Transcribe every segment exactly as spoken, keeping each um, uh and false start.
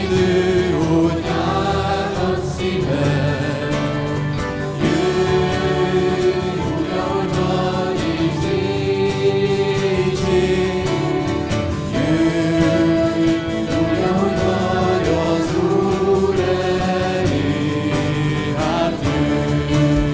idő, hogy átad szívem. Jöjj, úgy, ahogy vagy, és dicsérj. Jöjj, úgy, ahogy vagy, az Úr elé, hát jöjj.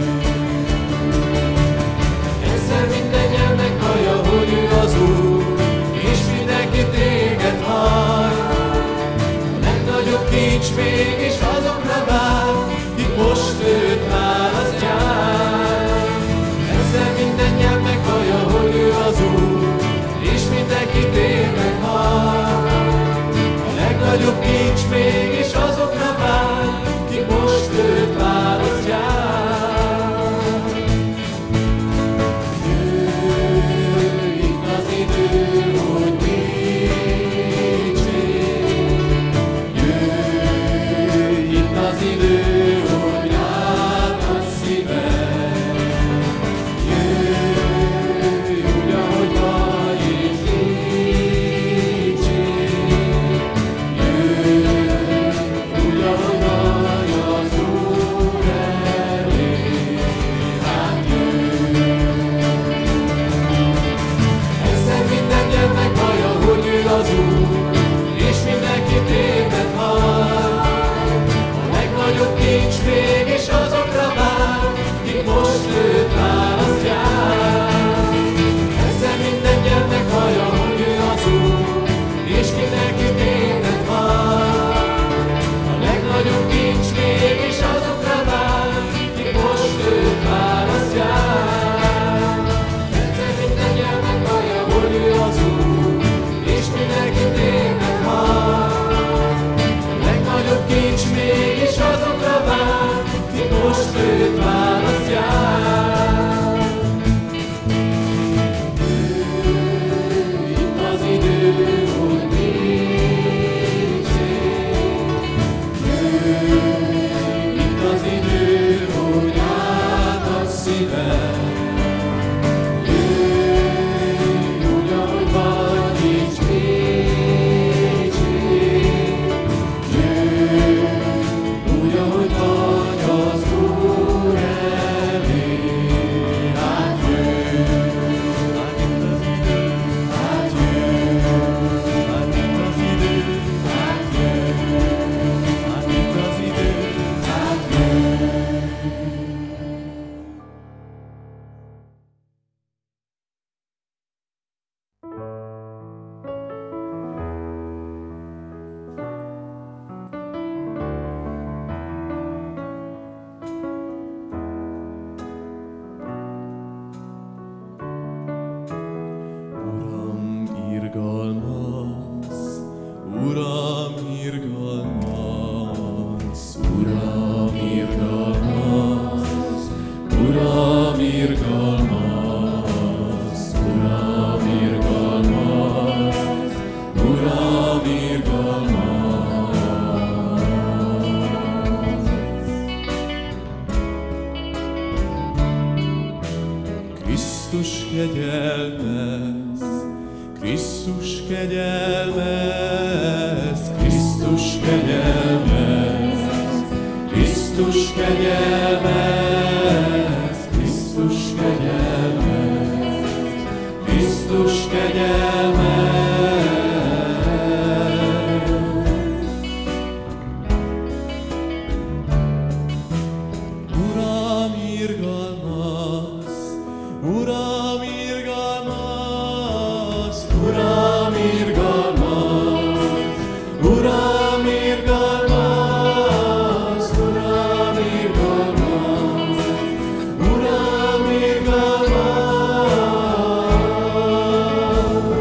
Egyszer minden nyelvnek hallja, hogy ő az Úr, és mindenki téged hall. A legnagyobb kincs mégis azokra vár, kik most őt választják. Egyszer minden nyelv meghallja, hogy ő az Úr, és mindenki téged hall. A legnagyobb kincs mégis azokra vár, kik most őt választják. Jöjj, itt az idő, hogy dicsérj. Jöjj, itt az idő, hogy átad szívem. Jöjj, úgy, ahogy vagy, és dicsérj. Jöjj, úgy, ahogy vagy, az Úr elé, hát jöjj. Egyszer minden nyelv meghallja, hogy ő az Úr, és mindenki téged hall. A legnagyobb kincs mégis azokra vár, kik most őt választják. Egyszer minden nyelv meghallja, hogy ő az Úr, és mindenki téged hall. A legnagyobb kincs mégis azokra vár, kik most őt választják. Egyszer minden nyelv meghallja, hogy ő az Úr, és mindenki téged hall. A legnagyobb kincs mégis azokra vár, kik most őt választják. Jöjj, itt az idő, hogy dicsérj. Jöjj, itt az idő, hogy átad szívem. Jöjj, úgy, ahogy vagy, és dicsérj. Jöjj, úgy, ahogy vagy, az Úr elé, hát jöjj. Hát jöjj, hát itt az idő, hát jöjj. Hát itt az idő, hát jöjj. Uram, irgalmaz, Uram, irgalmaz, Uram, irgalmaz, Uram, irgalmaz, Uram, irgalmaz, Uram, irgalmaz. Krisztus kegyelmez, Krisztus kegyelmez, Krisztus kegyelmez, Krisztus kegyelmez, Krisztus kegyelmez, Krisztus kegyelmez. Uram, irgalmaz, Uram, irgalmaz, Uram, irgalmaz, Uram, irgalmaz, Uram, irgalmaz, Uram, irgalmaz.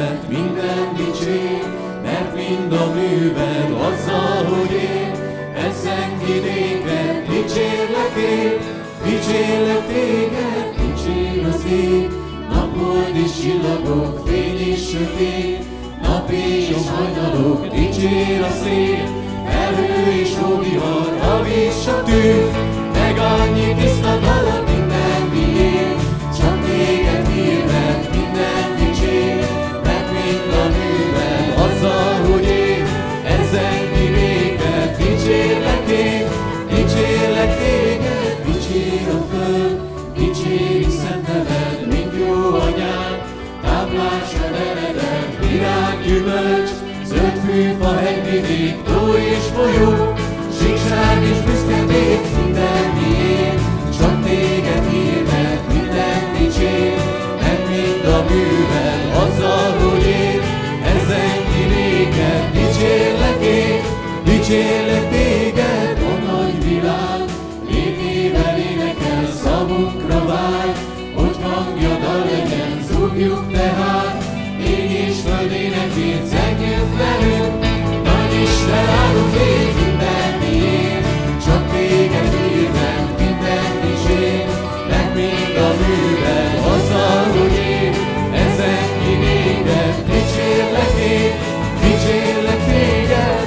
mind a műved azzal, hogy én zengi néked, dicsérlek én, dicsérlek téged, dicsér az ég, naphold és csillagok, fény és sötét, nap és hajnalok, dicsér a szél, elő és hóvihar, a víz, a tűz, meg annyi tiszta dalad, minden miér, csak téged hírnek, minden dicsér, mert mind a műved azzal, hogy én ezen kivéket, dicsérlek én, dicsérlek téged, dicsér a föld, dicséri szent neved, mint jó anyád, táplás a nevedet, virág, gyümölcs, zöld fűfa, hegyvidék, tó és folyó, síkság és büszkedék, minden miér, csak téged hírnek, minden dicsér, mert mind a műved azzal, hogy én ezen kivéket, dicsérlek én, dicsérlek téged, a nagy világ, létével énekel, szavunkra vár, hogy hangja dal legyen, zúgjuk tehát, ég és föld énekét, zengjünk velünk, nagy Isten áldunk én, minden miér, csak téged hírnek, minden dicsér, meg mind a műved azzal, hogy én ezen kivéget, dicsérlek én, dicsérlek téged.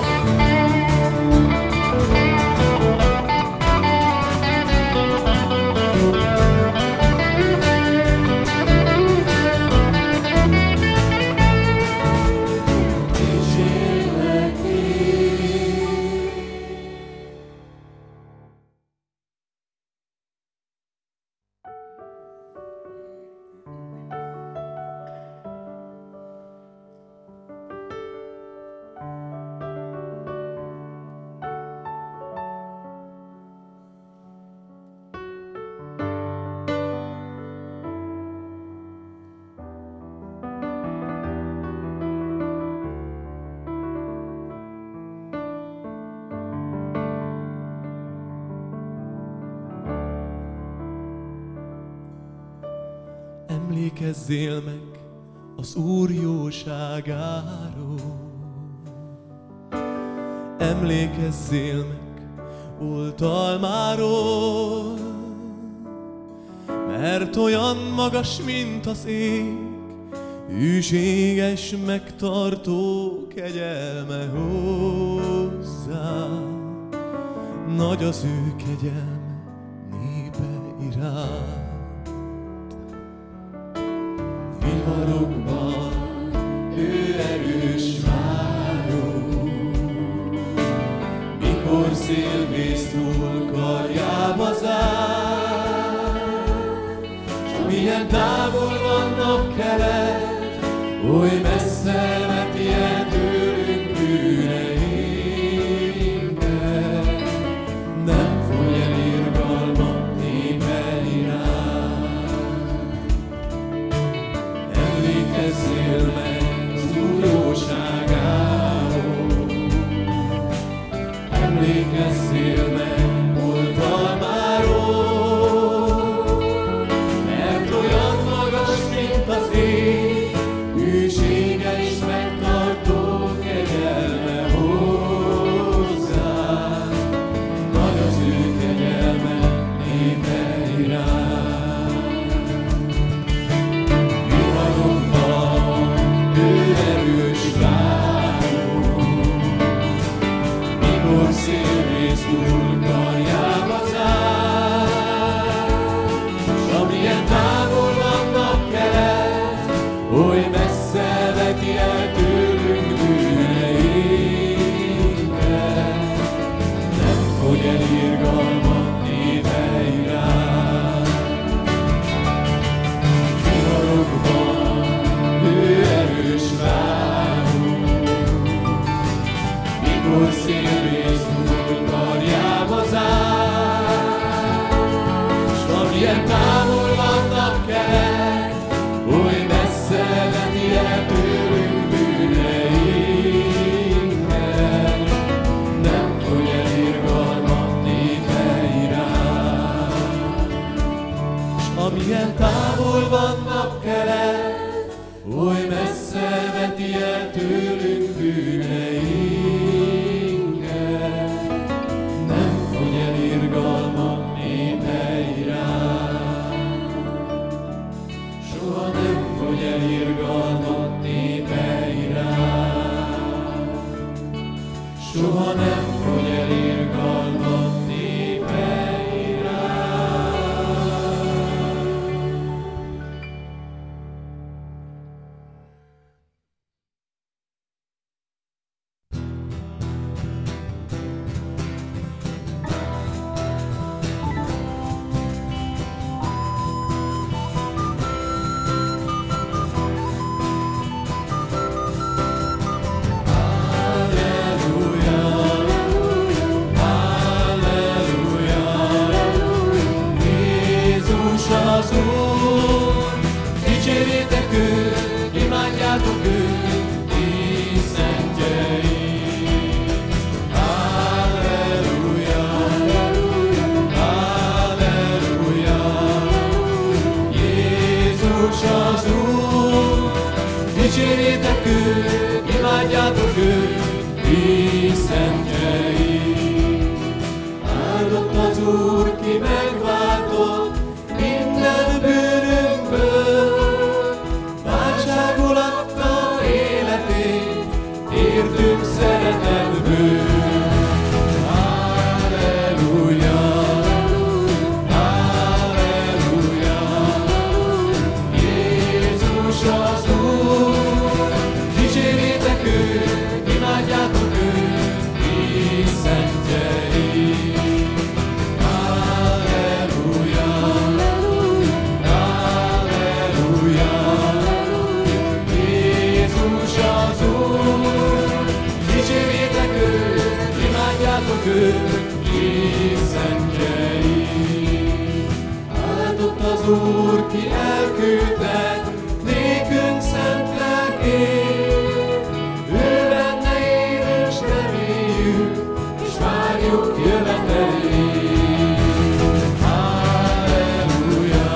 Emlékezzél meg az Úr jóságáról, emlékezzél meg oltalmáról, mert olyan magas, mint az ég, hűséges megtartó kegyelme hozzá, nagy az ő kegyelme népe iránt. Viharokban ő erős váró, mikor szélvész túl karjába zár, s amilyen távol van napkelet, oly messze veti el tőlünk bűneinket, nem fogy el irgalma népe iránt. Emlékezzél meg az Úr jóságáról, emlékezzél meg oltalmáról, mert olyan magas, mint az ég, hűséges megtartó kegyelme hozzá, nagy az ő kegyelme népe iránt. Szélvész túl karjába zár, s amilyen távol van napkelet, oly messze veti el tőlünk bűneinket, nem fogy el irgalma népe iránt. Viharokban ő erős váró, mikor szélvész túl karjába zár, s amilyen távol van napkelet, oly messze veti el tőlünk bűneinket, nem fogy el irgalma népe iránt. S amilyen távol van napkelet, oly messze veti el tőlünk bűneinket, soha nem fogy el irgalmam népe iránt. Az Úr, dicsérjétek őt, imádjátok őt, ti szentjei. Halleluja, halleluja, Jézus az Úr, dicsérjétek őt, imádjátok őt, ti szentjei. Áldott az Úr, ki megváltott minden bűnünkből, váltságul adta életét, értünk szeretetből. Halleluja, halleluja, Jézus az Úr, dicsérjétek őt, imádjátok őt, ti szentjei. Őt, ti szentjei. Áldott az Úr, ki elküldte nékünk szent lelkét. Ő benne élünk, s reméljük, és várjuk jövetelét. Halleluja,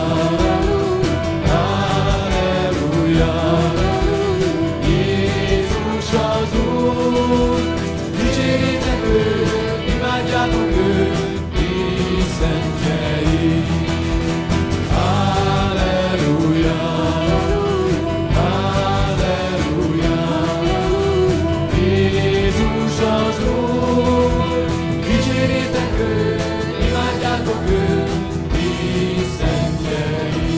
halleluja, Jézus az Úr, dicsérjétek őt, imádjátok őt, ti szentjei. Halleluja, halleluja, Jézus az Úr, dicsérjétek őt, imádjátok őt, ti szentjei.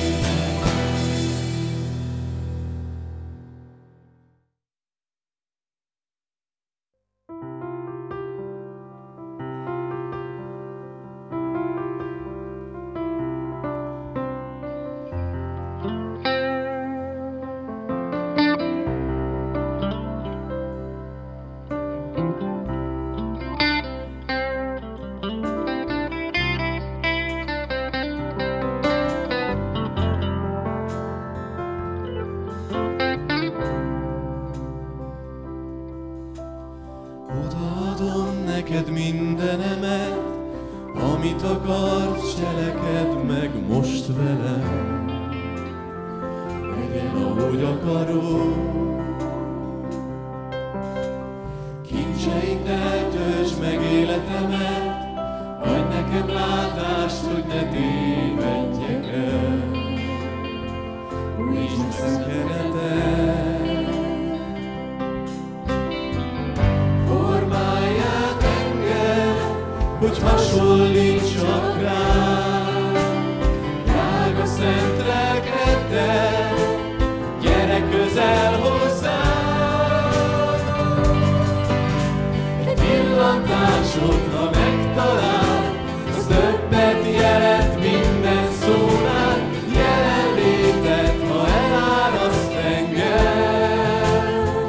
Odaadom neked mindenemet, amit akarsz, cselekedd meg most velem. Legyen, ahogy akarod. Kincseiddel töltsd meg életemet, adj nekem látást, hogy ne tévedjek el. Újítsd meg szemkeretet, hogy hasonlítsak rád. Drága szent lelkeddel, gyere közel hozzám. Egy pillantásod, ha megtalál, az többet jelent minden szónál. Jelenléted, ha eláraszt engem.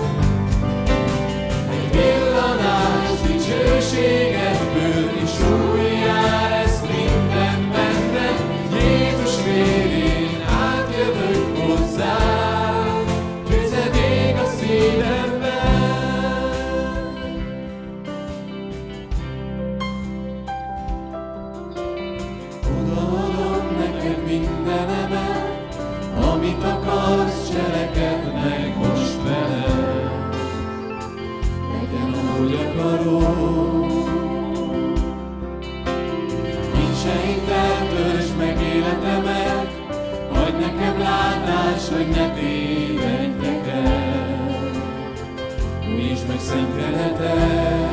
Egy villanás dicsőségedből is újjá lesz minden bennem. Jézus vérén átjövök hozzám, tüzed ég a szívemben. Odaadom neked mindenemet, amit akarsz, cselekedd meg most velem. Legyen, ahogy akarod. Kincseiddel töltsd meg életemet, adj nekem látást, hogy ne tévedjek el. Újítsd meg szemkeretet,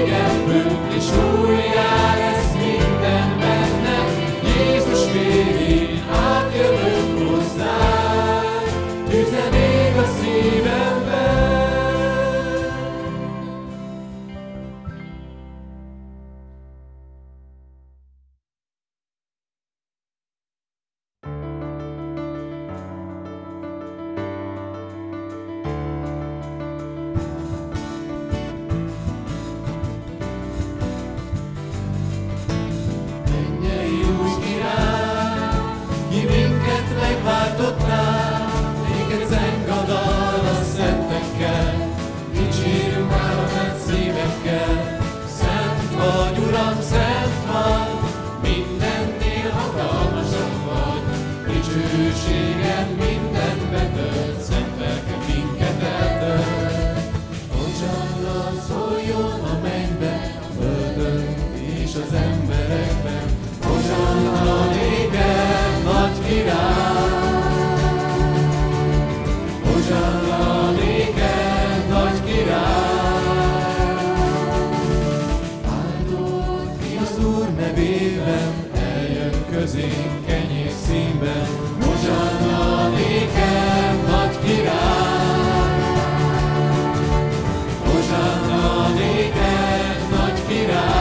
Szívemből, és újjá lesz minden bennem, Jézus vérén átjövök hozzád, tüze ég a szívemben. Megváltottál, néked zeng a dal a szentekkel, dicsérjünk áldott szívekkel. Szent vagy, Uram, szent vagy, mindennél hatalmasabb vagy, dicsőséged mindenbe tölt, szent lelked minket eltölt. Hozsanna szóljon a mennybe, a földön és az emberekben, hozsanna néked, nagy király. Hozsanna néked, nagy király. Áldott ki az Úr nevében, eljön közénk kenyér színben. Hozsanna néked, nagy király. Hozsanna néked, nagy király.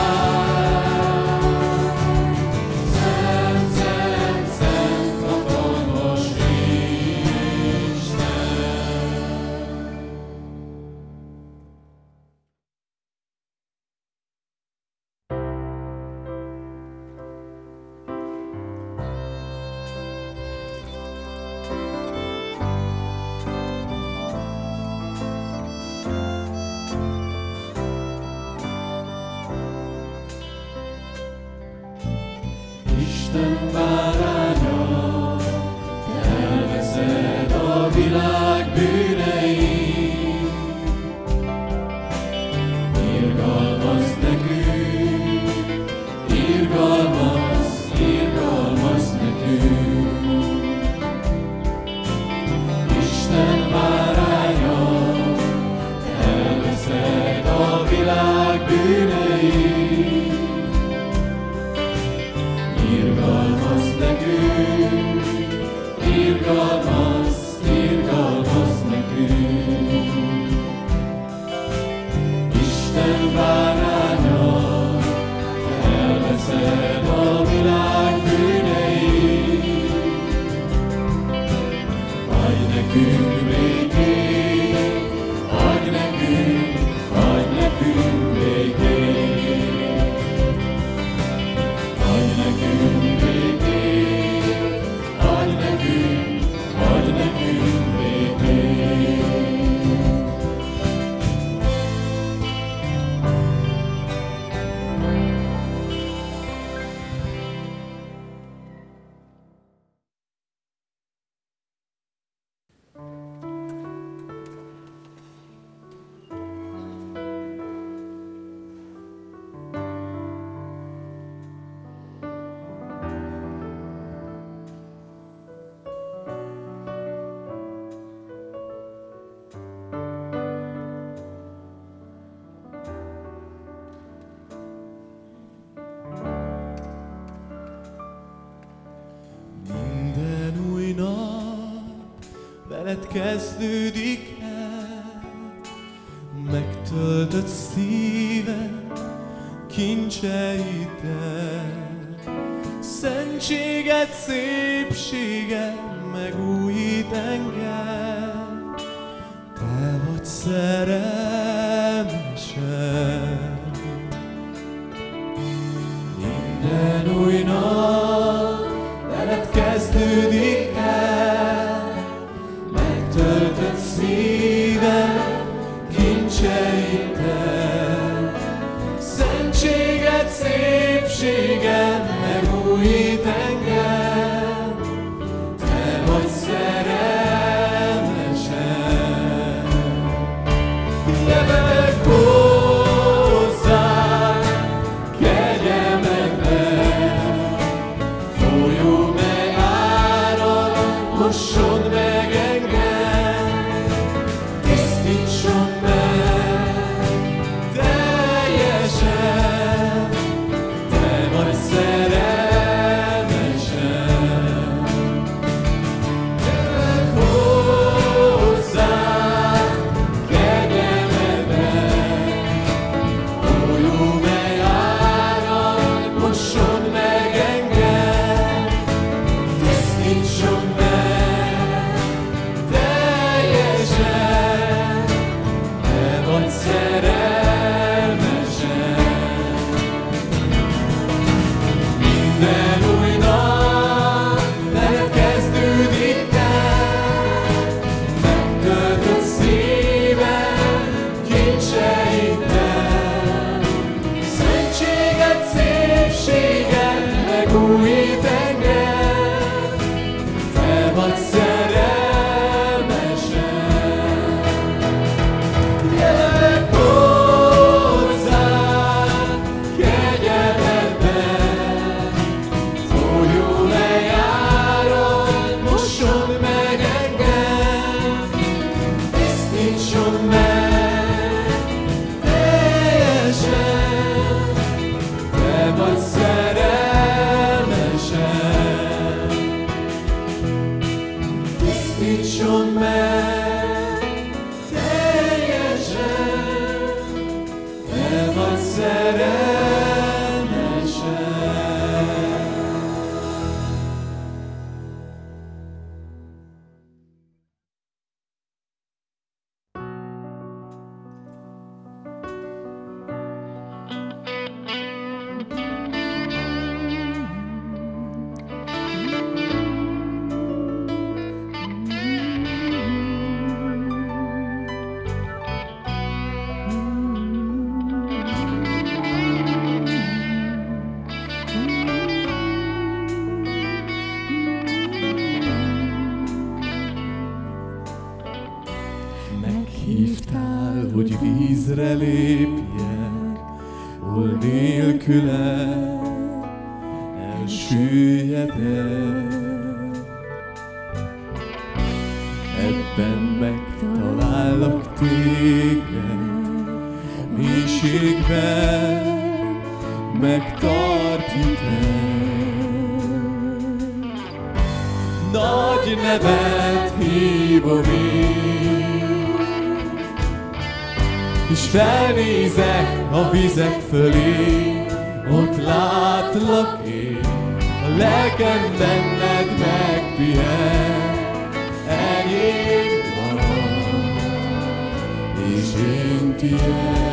Isten báránya, elveszed a világ bűneit. Irgalmazz nekünk, irgalmazz, irgalmazz nekünk. Isten báránya, elveszed a világ bűneit. Irgalmazz nekünk, irgalmazz, irgalmazz nekünk. Isten báránya, elveszed a világ bűneit. Adj nekünk békét, adj nekünk, adj nekünk békét. Adj nekünk békét, adj nekünk, adj nekünk békét. Veled kezdődik el, megtöltött szívem kincseiddel. Szentséged, szépséged megújít engem, te vagy szerelmesem. Minden új nap veled kezdődik el, megtöltött szívem kincseiddel. Szentséged, szépséged megújít engem, te vagy szerelmesem. földre lépjek, hol nélküled elsüllyedek. Ebben megtalállak téged, a mélységben megtart hited. Nagy nevet hívom én, és felnézek a vizek fölé, ott látlak én, a lelkem benned megpihen. Enyém van, és én tiéd.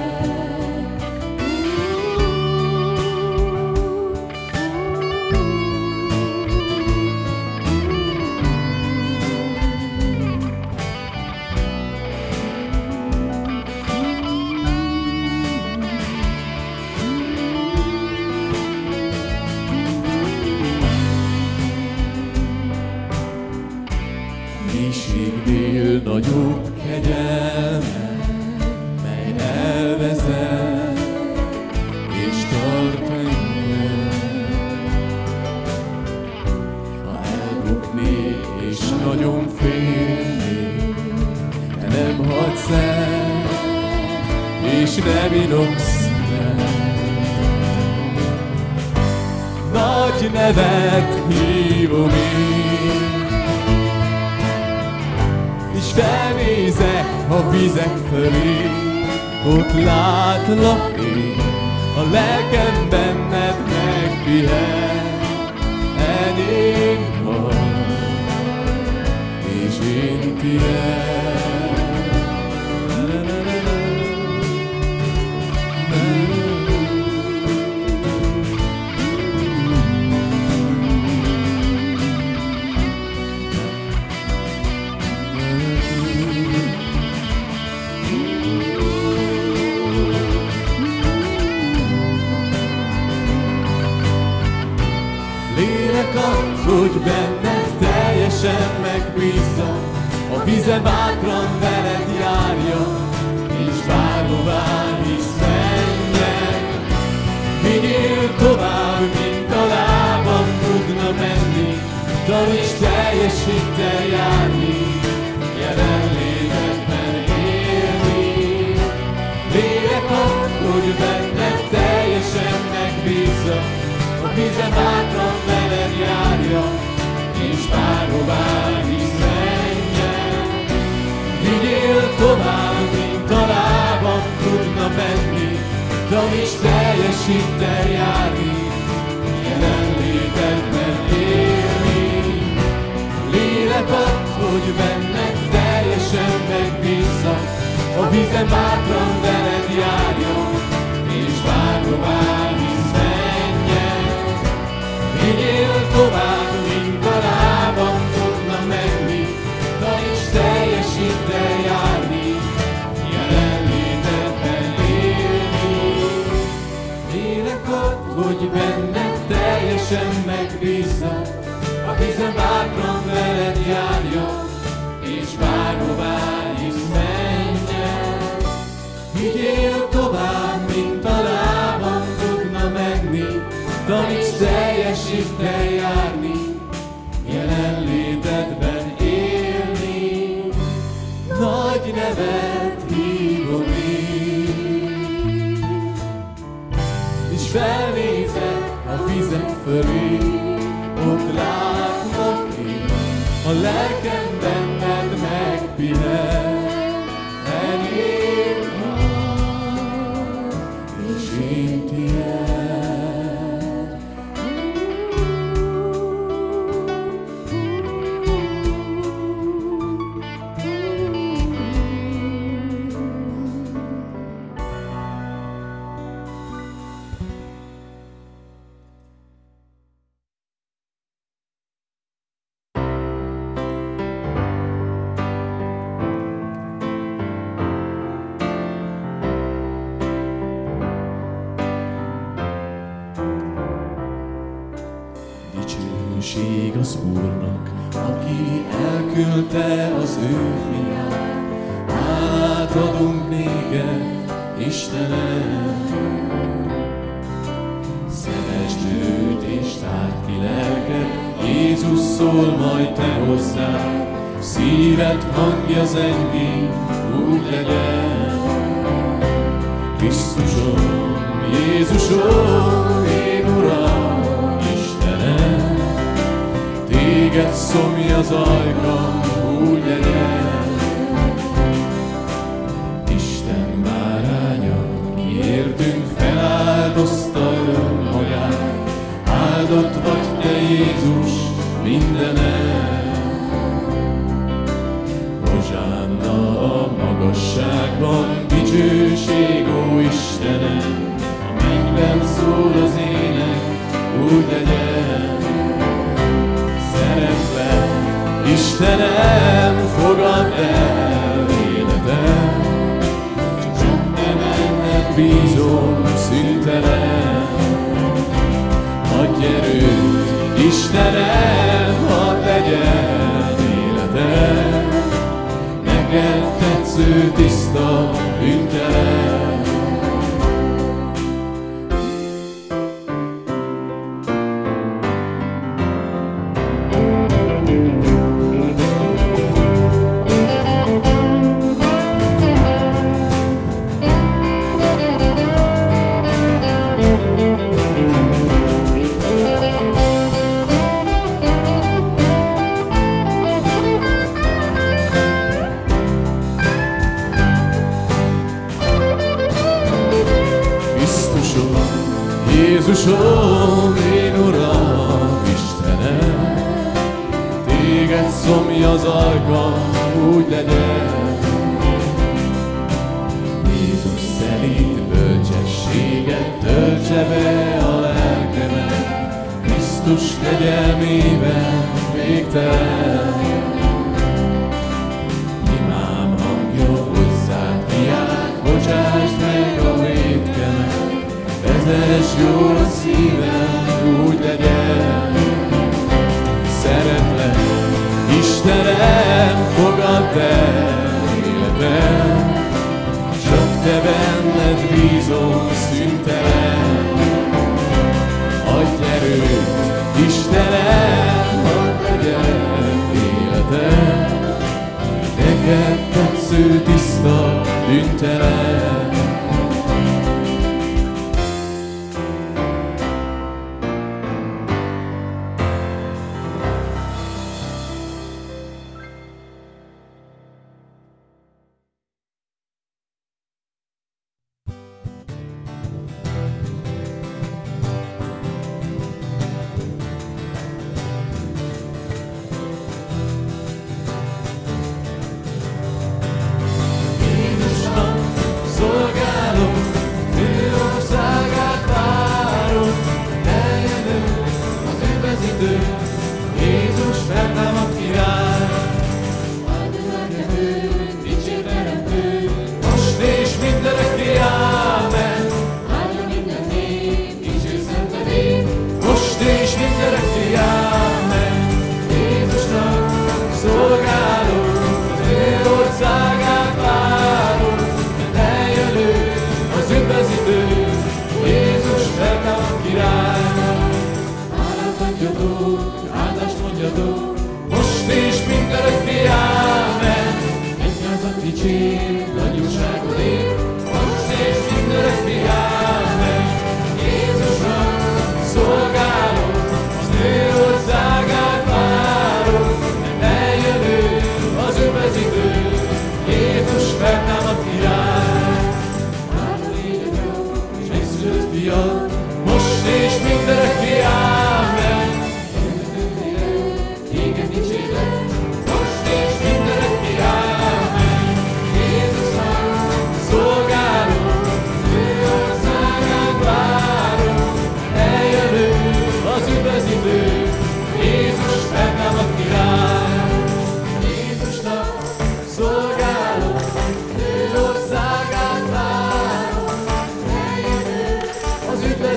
Mélységnél nagyobb kegyelme, mely elvezet és tart engem. Ha elbuknék és nagyon félnék, te nem hagysz el, és nem inogsz meg. Nagy nevet hívom én, és felnézek a vizek fölé, ott látlak én, a lelkem benned megpihen. Enyém van, és én tiéd. Hogy benned teljesen megbízzam, a vizem bátran veled járja, és bárhová is menjek. Vigyél tovább, mint a lábam tudna menni, taníts teljes hittel járni, jelenlétedben élni. Lélek ad, hogy benned teljesen megbízzam, a vizem bátran veled járja, és bárhová is menjen. Vigyél tovább, mint a lábam tudna menni, taníts teljes hittel járni, jelenlétedben élni. Lélek ad, hogy benned teljesen megbízzam, a vizem bátran veled járja, és bárhová is menjen. Vigyél tovább, mint a lábam tudna menni, taníts teljes hittel járni, jelenlétedben élni. Lélek ad, hogy benned teljesen megbízzam, a vizem bátran veled járja, és bárhová is menjen. Vigyél tovább, mint a lábam tudna menni, taníts teljes hittel járni, jelenlétedben élni. Nagy nevet hívom én, és felnézek a vizek fölé, ott látlak én, a lelkem benned megpihen. Enyém van, és én tiéd. Dicsőség az Úrnak, aki elküldte az ő fiát. Hálát adunk néked, Istenem. Szeresd őt és tárd ki lelked, Jézus szól majd te hozzád, szíved hangja zengi, úgy legyen. Krisztusom, Jézusom, én Uram, Istenem, téged szomja zajka, úgy legyen. Isten báránya, kiértünk feláldozta önmagát, áldott vagy te Jézus mindenem. Hozsánna a magasságban, dicsőség, ó Istenem, a mennyben szól az ének, úgy legyen. Szeretlek, Istenem, fogadd el életem, csak te benned bízom szüntelen. Adj erőt, Istenem, hadd legyen életem, neked tetsző, tiszta, bűntelen. Jézusom, én Uram, Istenem, téged szomja az ajkam, úgy legyen. Jézus szerint bölcsességet töltse be a lelkemet, Krisztus kegyelmében végtelen. Imám hangja hozzád kiált, bocsásd meg a vétkemet, vezess jól a szívem, úgy legyen. Szeretlek, Istenem, fogadd el életem, csak te benned bízom szüntelen. Adj erőt, Istenem, hadd legyen életem, neked tetsző, tiszta, bűntelen. Üdvözítő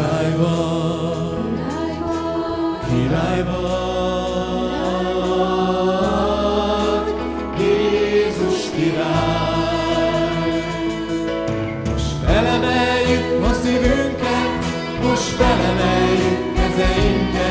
Király vagy, király vagy, Jézus király. Most felemeljük a szívünket, most felemeljük kezeinket,